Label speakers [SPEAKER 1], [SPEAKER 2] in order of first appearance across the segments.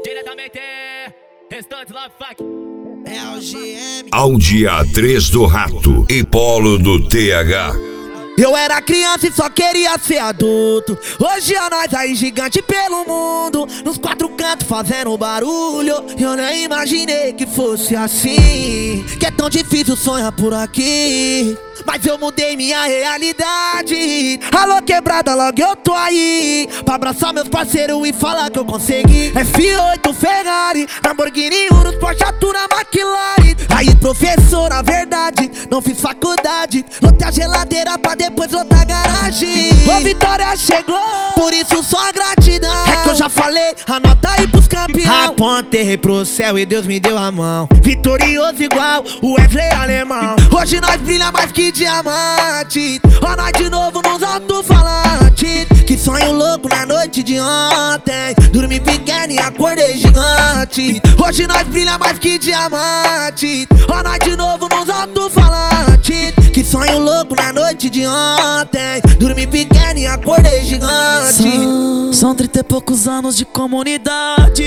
[SPEAKER 1] Diretamente, restante Love Funk.
[SPEAKER 2] É o GM.
[SPEAKER 3] Audi A3 do Rato e Polo do TH.
[SPEAKER 2] Eu era criança e só queria ser adulto. Hoje é nós aí gigante pelo mundo, nos quatro cantos fazendo barulho. Eu nem imaginei que fosse assim, que é tão difícil sonhar por aqui. Mas eu mudei minha realidade. Alô quebrada, logo eu tô aí pra abraçar meus parceiros e falar que eu consegui. F8 Ferrari, Lamborghini Urus, Porsche Atura, McLaren. Aí professor, na verdade, não fiz faculdade. Lotei a geladeira pra depois lotar a garagem. Ô vitória chegou, por isso só a gratidão. É que eu já falei, anota aí pros campeão. Apontei pro céu e Deus me deu a mão. Vitorioso igual o Wesley alemão. Hoje nós brilha mais que diamante. Ó nós de novo nos alto-falantes. Que sonho louco na noite de ontem. Dormi pequeno e acordei gigante. Hoje nós brilha mais que diamante. Ó nós de novo nos alto-falantes. Que sonho louco na noite de ontem. Dormi pequeno e acordei gigante.
[SPEAKER 4] São 30 e poucos anos de comunidade.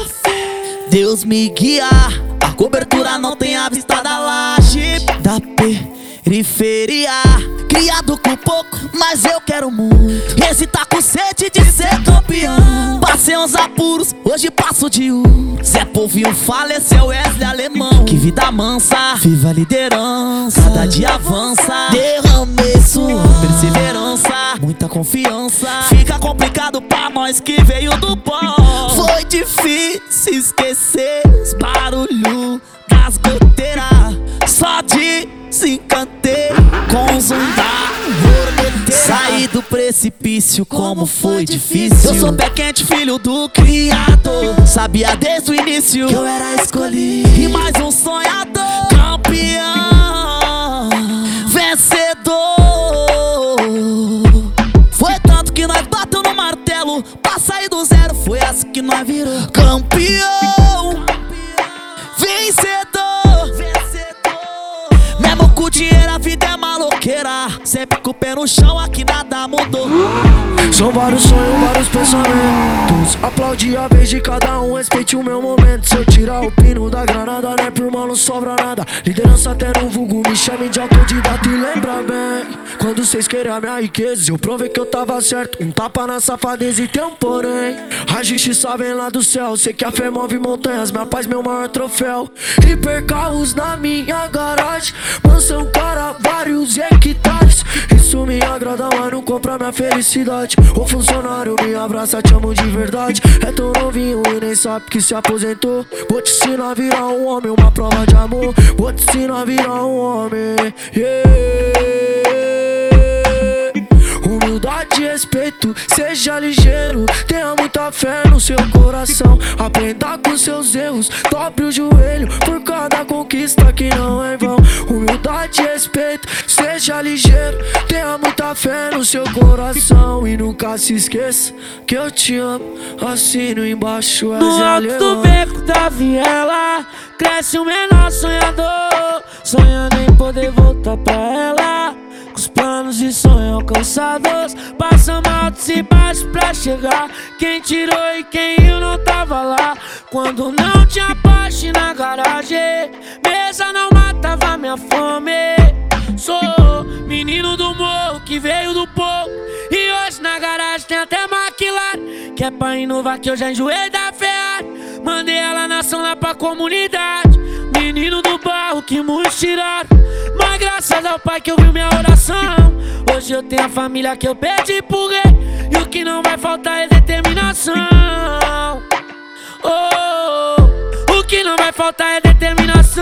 [SPEAKER 4] Deus me guia. A cobertura não tem a vista da laje da periferia. Criado com pouco, mas eu quero muito. Esse tá com sede de ser campeão. Passei uns apuros, hoje passo de Zé Povinho faleceu, Wesley alemão. Que vida mansa, viva a liderança. Cada dia avança, derramei suor, perseverança, muita confiança. Fica complicado pra nós que veio do pó. Foi difícil esquecer os barulhos das goteiras. Só desencantei com o zoom da borboleteira. Saí do precipício, como foi difícil. Eu sou pé quente, filho do Criador. Sabia desde o início que eu era escolhido. E mais um sonhador, campeão, vencedor. Foi tanto que nós bateu no martelo pra sair do zero. Foi assim que nós virou campeão, vencedor. Mesmo com dinheiro a vida é maloqueira. Sempre com o pé no chão, aqui nada mudou.
[SPEAKER 5] São vários sonhos, vários pensamentos. Aplaudi a vez de cada um, respeite o meu momento. Se eu tirar o pino da granada, né, por mal não sobra nada. Liderança até no vulgo, me chame de autodidata. E lembra bem, quando vocês queriam a minha riqueza, eu provei que eu tava certo. Um tapa na safadeza e tem um porém. A justiça vem lá do céu, sei que a fé move montanhas. Minha paz, meu maior troféu. Hiper carros na minha garagem, mansão cara, vários hectares. Isso me agrada, mas não compra minha felicidade. O funcionário me abraça, te amo de verdade. É tão novinho e nem sabe que se aposentou. Vou te ensinar a virar um homem, uma prova de amor. Vou te ensinar a virar um homem, Humildade e respeito, seja ligeiro. Tenha muita fé no seu coração. Aprenda com seus erros, dobre o joelho por cada conquista que não é em vão. Humildade e respeito, seja ligeiro. Tenha muita fé no seu coração. E nunca se esqueça que eu te amo. Assino embaixo, és
[SPEAKER 4] No alto do beco da viela cresce um menor sonhador, sonhando em poder voltar pra ela. Com os planos e sonhos alcançados, passamos altos e baixos pra chegar. Quem tirou e quem eu não tava lá. Quando não tinha Porsche na garagem, mesa não matava minha fome. Sou menino do morro que veio do povo, e hoje na garagem tem até McLaren. Que é pra inovar que eu já enjoei da Ferrari. Mandei ela na ação lá pra comunidade. Menino do barro que muitos tiraram, mas graças ao Pai que ouviu minha oração. Hoje eu tenho a família que eu pedi pro rei. E o que não vai faltar é determinação. O que não vai faltar é determinação.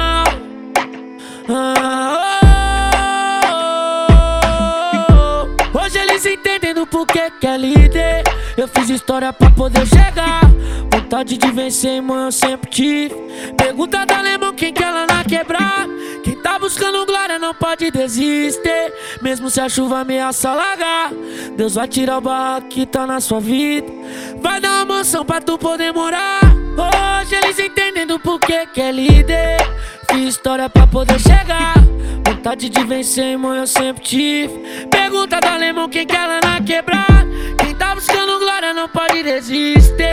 [SPEAKER 4] Hoje eles entendem do porquê que é líder. Eu fiz história pra poder chegar. Vontade de vencer, irmão, eu sempre tive. Pergunta da Alemão quem quer lá na quebrada. Quem tá buscando glória não pode desistir, mesmo se a chuva ameaça alagar. Deus vai tirar o barraco que tá na sua vida, vai dar uma mansão pra tu poder morar. Hoje eles entendem do porquê que é líder. Fiz história pra poder chegar. Vontade de vencer, irmão, eu sempre tive. Pergunta da Alemão quem quer lá na quebrada. Quem tá buscando glória não pode desistir,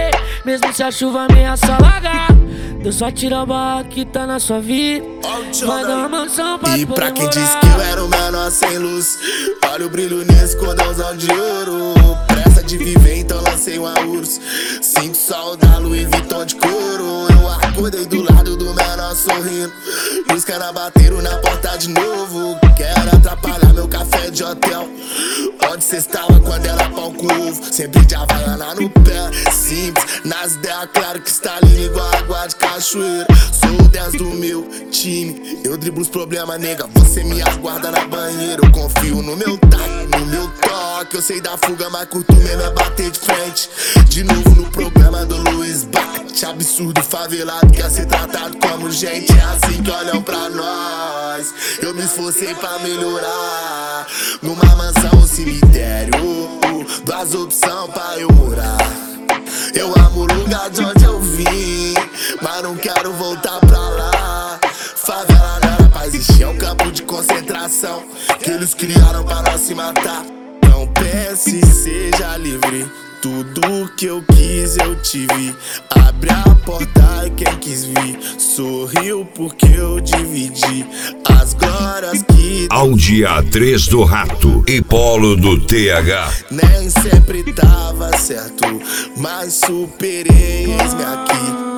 [SPEAKER 5] mesmo se a chuva ameaça alagar. Deus só tira a barra que tá na sua vida. Vai dar uma mansão pra
[SPEAKER 6] E pra quem disse que eu era o menor sem luz, olha o brilho nesse cordãozão de ouro. Pressa de viver, então lancei uma urso. Sinto sol da Louis Vuitton de couro. Eu acordei do lado do menor sorrindo, e os caras bateram na porta de novo. Quero atrapalhar meu café de hotel. Onde cê estava quando era pão com ovo? Sempre de Havaiana no pé. Simples, nas ideias, claro que está ali igual água de cachoeira. Sou o 10 do meu time, eu driblo os problemas, nega. Você me aguarda na banheira. Eu confio no meu taco, no meu toque. Eu sei da fuga, mas curto mesmo é bater de frente. De novo no programa do Luiz Bate. Absurdo, favelado, quer ser tratado como gente. É assim que olham pra nós. Eu me esforcei pra melhorar. Numa mansão ou cemitério, duas opções pra eu morar. Eu amo o lugar de onde eu vim, mas não quero voltar pra lá. Favela não era pra existir, é um campo de concentração que eles criaram pra nós se matar. Não pense, seja livre. Tudo que eu quis eu tive. Abre a porta e quem quis vir sorriu porque eu dividi as glórias que...
[SPEAKER 3] Ao dia 3 do Rato e Polo do TH.
[SPEAKER 6] Nem sempre tava certo, mas superei, eis-me aqui.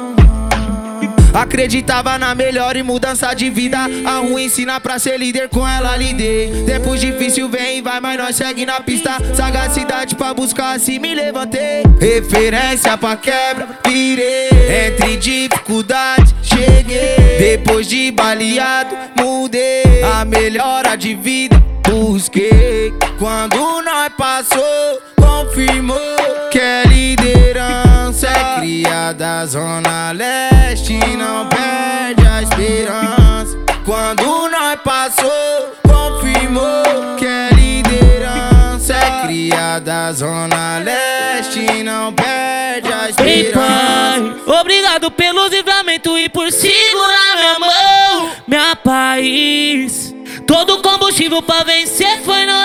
[SPEAKER 2] Acreditava na melhor e mudança de vida. A ruim ensina pra ser líder, com ela lidei. Tempos difícil vem e vai, mas nós segue na pista. Sagacidade pra buscar, assim me levantei. Referência pra quebra, virei. Entre dificuldades, cheguei. Depois de baleado, mudei. A melhora de vida, busquei. Quando nós passou, confirmou que é liderança. É criada Zona Leste, não perde a esperança. Quando nós passou, confirmou que é liderança. É criada Zona Leste, não perde a esperança.
[SPEAKER 5] Ei, pai, obrigado pelos livramentos e por segurar minha mão. Minha paz, todo combustível pra vencer foi na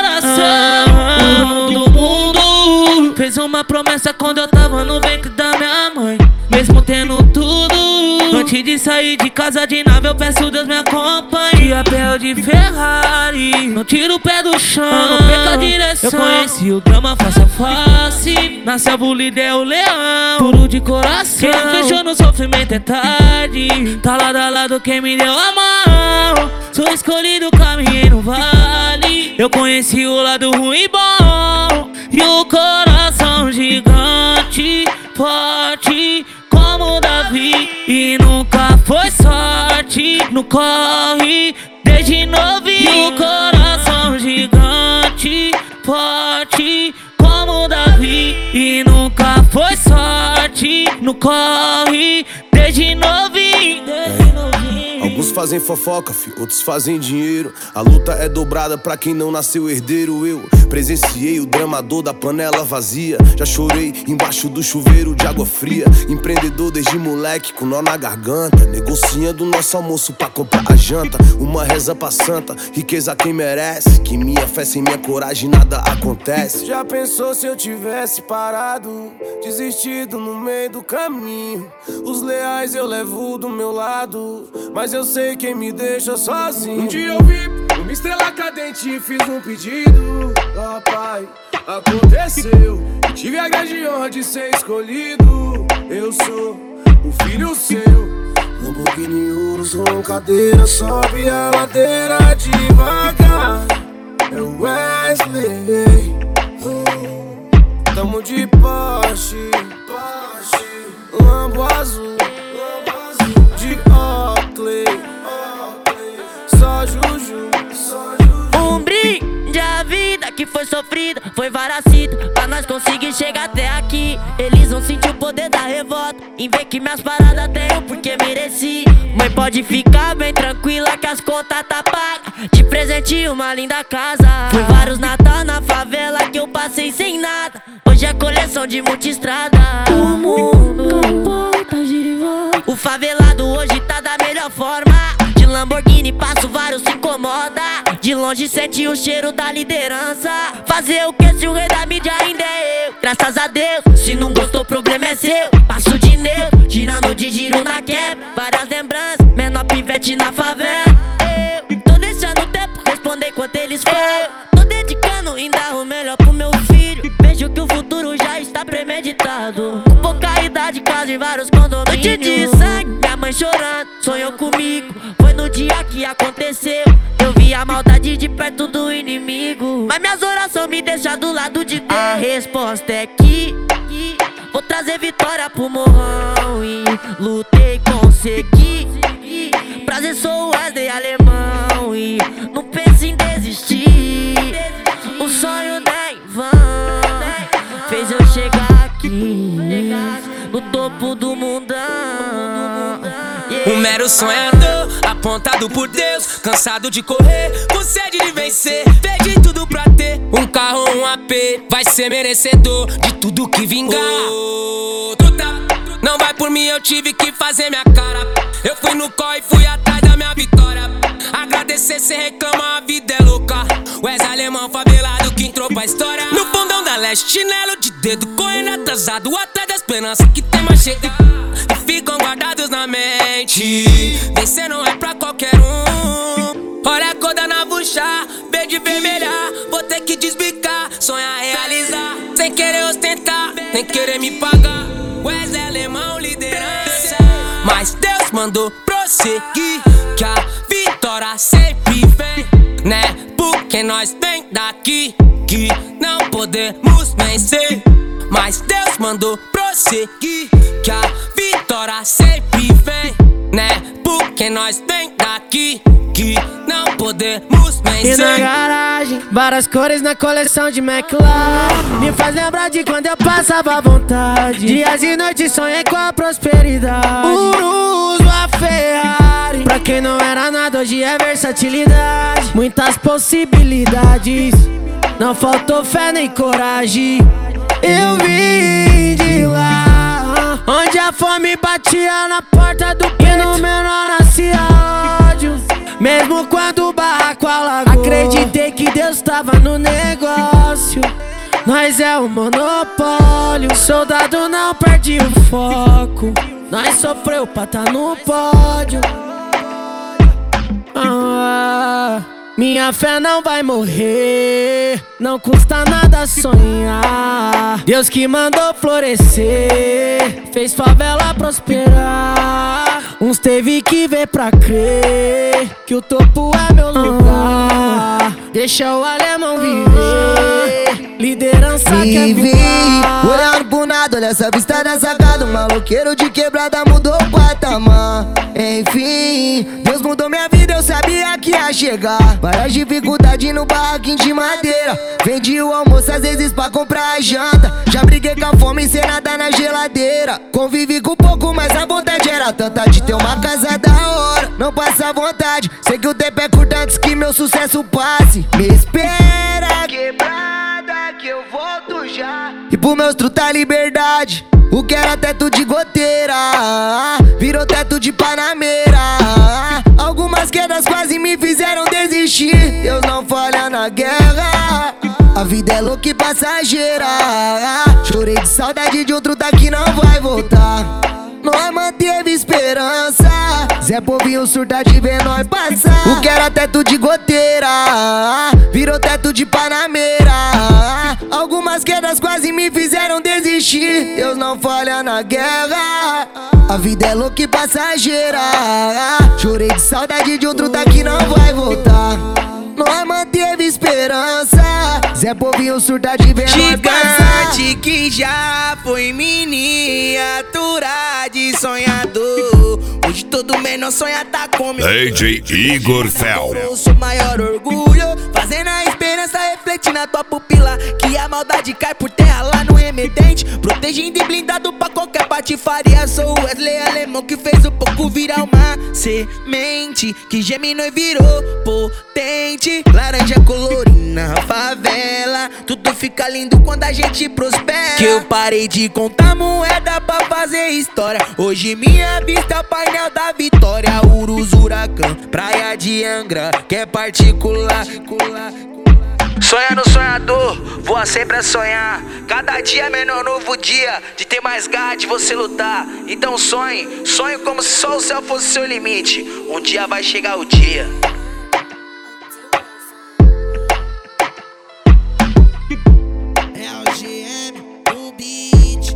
[SPEAKER 5] oração. Do mundo fez uma promessa quando eu tava no ventre da minha mãe. Mesmo tendo tudo, antes de sair de casa de nave, eu peço Deus me acompanhe. De pé ou de Ferrari, não tiro o pé do chão, não perca a direção. Eu conheci o drama face a face, na selva o líder é o leão, puro de coração. Quem fechou no sofrimento é tarde, tá lado a lado quem me deu a mão. Sou escolhido, caminhei no vale. Eu conheci o lado ruim e bom, e o coração gigante, forte como Davi. E nunca foi sorte no corre, desde novinho. E o coração gigante, forte como Davi. E nunca foi sorte no corre, desde novinho.
[SPEAKER 7] Alguns fazem fofoca, outros fazem dinheiro. A luta é dobrada pra quem não nasceu herdeiro. Eu presenciei o dramador da panela vazia. Já chorei embaixo do chuveiro de água fria. Empreendedor desde moleque com nó na garganta, negociando nosso almoço pra comprar a janta. Uma reza pra santa, riqueza quem merece. Que minha fé sem minha coragem nada acontece.
[SPEAKER 8] Já pensou se eu tivesse parado, desistido no meio do caminho? Os leais eu levo do meu lado, mas eu sei quem me deixa sozinho. Um dia eu vi uma estrela cadente e fiz um pedido. Ah, pai, aconteceu. Tive a grande honra de ser escolhido. Eu sou o filho seu. Lamborghini Urus com cadeira, sobe a ladeira devagar. É o Wesley. Tamo de Porsche, Lambo azul, de Oakley, só Juju.
[SPEAKER 5] Um brinde à vida que foi sofrida, foi varacida, pra nós conseguir chegar até aqui. Eles vão sentir o poder da revolta, em ver que minhas paradas tenho porque mereci. Mãe, pode ficar bem tranquila que as contas tá pagas. De presente uma linda casa. Foi vários Natal na favela que eu passei sem nada. Hoje é coleção de multistrada. O mundo capota, gira e volta. O favelado hoje tá da melhor forma. De
[SPEAKER 9] Lamborghini, passo vários, se incomoda. De longe sente o cheiro da liderança. Fazer o que se o rei da mídia ainda é eu? Graças a Deus, se não gostou, o problema é seu. Passo de neutro, tirando de giro na quebra. Várias lembranças, menor pivete na favela. Eu tô deixando o tempo responder quanto eles falam. Tô dedicando ainda o melhor pro meu filho. Vejo que o futuro já está premeditado. Com pouca idade, casa em vários condomínios. Noite de sangue, minha mãe chorando, sonhou comigo. Foi no dia que aconteceu. Eu vi a maldade de perto do inimigo. Mas minhas orações me deixam do lado de Deus. A resposta é que vou trazer vitória pro morrão. E lutei, consegui. Prazer, sou o Wesley alemão. E não pense em desistir. O sonho nem vão fez eu chegar aqui no topo do mundão.
[SPEAKER 10] Um mero sonhador, apontado por Deus, cansado de correr, com sede de vencer. Perdi tudo pra ter um carro, um AP. Vai ser merecedor de tudo que vingar. Não vai por mim, eu tive que fazer minha cara. Eu fui no corre e fui atrás da minha vitória. Agradecer, cê reclama, a vida é louca. Wesley alemão favelado que entrou pra história. No fundão da leste, chinelo de dedo, correndo atrasado, atrás da esperança que tem mais chega. E ficam guardados na mente. Vencer não é pra qualquer um. Olha a cor da navuxa, verde e vermelha. Vou ter que desbicar, sonhar, realizar. Sem querer ostentar, nem querer me pagar. Wesley alemão, liderança. Mas Deus mandou prosseguir, que a vitória sempre vem, né? Porque nós vem daqui, que não podemos vencer. Mas Deus mandou prosseguir, que a vitória sempre vem, né? Porque nós vem daqui, que não podemos vencer.
[SPEAKER 5] E na garagem, várias cores na coleção de McLaren. Me faz lembrar de quando eu passava à vontade. Dias e noites sonhei com a prosperidade. Uso a Ferrari. Pra quem não era nada, hoje é versatilidade. Muitas possibilidades, não faltou fé nem coragem. Eu vim de lá, onde a fome batia na porta do peito. E no menor nascia ódio, mesmo quando o barraco alagou. Acreditei que Deus tava no negócio. Nós é o monopólio. Soldado não perde o foco. Nós sofreu pra tá no pódio. Minha fé não vai morrer, não custa nada sonhar. Deus que mandou florescer, fez favela prosperar. Uns teve que ver pra crer que o topo é meu lugar. Deixa o alemão viver, liderança quer voar.
[SPEAKER 2] Olhando pro nada, olha essa vista da sacada. Um maloqueiro de quebrada mudou o patamar. Enfim, Deus mudou minha vida, eu sabia que ia chegar. Várias dificuldades no barraquinho de madeira. Vendi o almoço às vezes pra comprar a janta. Já briguei com a fome sem nada na geladeira. Convivi com pouco, mas a vontade era tanta de ter uma casa da hora. Não passa vontade, sei que o tempo é curto antes que meu sucesso passe. Me espera, quebrada, que eu volto já. E pro meus truta liberdade, o que era teto de goteira virou teto de panameira. Algumas quedas quase me fizeram desistir. Deus não falha na guerra, a vida é louca e passageira. Chorei de saudade de outro daqui não vai voltar. Nós manteve esperança, Zé Povinho surta de ver nós passar. O que era teto de goteira virou teto de panameira. Algumas quedas quase me fizeram desistir. Deus não falha na guerra, a vida é louca e passageira. Chorei de saudade de outro daqui não vai voltar. Nós manteve esperança, Zé Povinho surta de ver nós passar.
[SPEAKER 11] Gigante que já foi miniatura de sonhador. Hoje todo menor sonha tá com meu
[SPEAKER 3] DJ Igor Fel.
[SPEAKER 11] Eu sou maior orgulho, fazendo a experiência. esperança reflete na tua pupila, que a maldade cai por terra lá no emergente, protegendo e blindado pra qualquer patifaria. Sou o Wesley alemão que fez o pouco virar uma semente, que germinou e virou potente. Laranja colorina na favela, tudo fica lindo quando a gente prospera. Que eu parei de contar moeda pra fazer história. Hoje minha vista é o painel da vitória. Urus, Huracão, praia de Angra, que é particular. Sonha no sonhador, voa sempre a sonhar. Cada dia é menor, novo dia, de ter mais garra, de você lutar. Então sonhe, sonhe como se só o céu fosse seu limite. Um dia vai chegar o dia.
[SPEAKER 2] É o GM, o beat,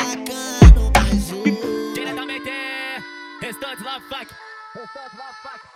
[SPEAKER 2] emplacando mais um.
[SPEAKER 1] Diretamente, Restante Love Funk.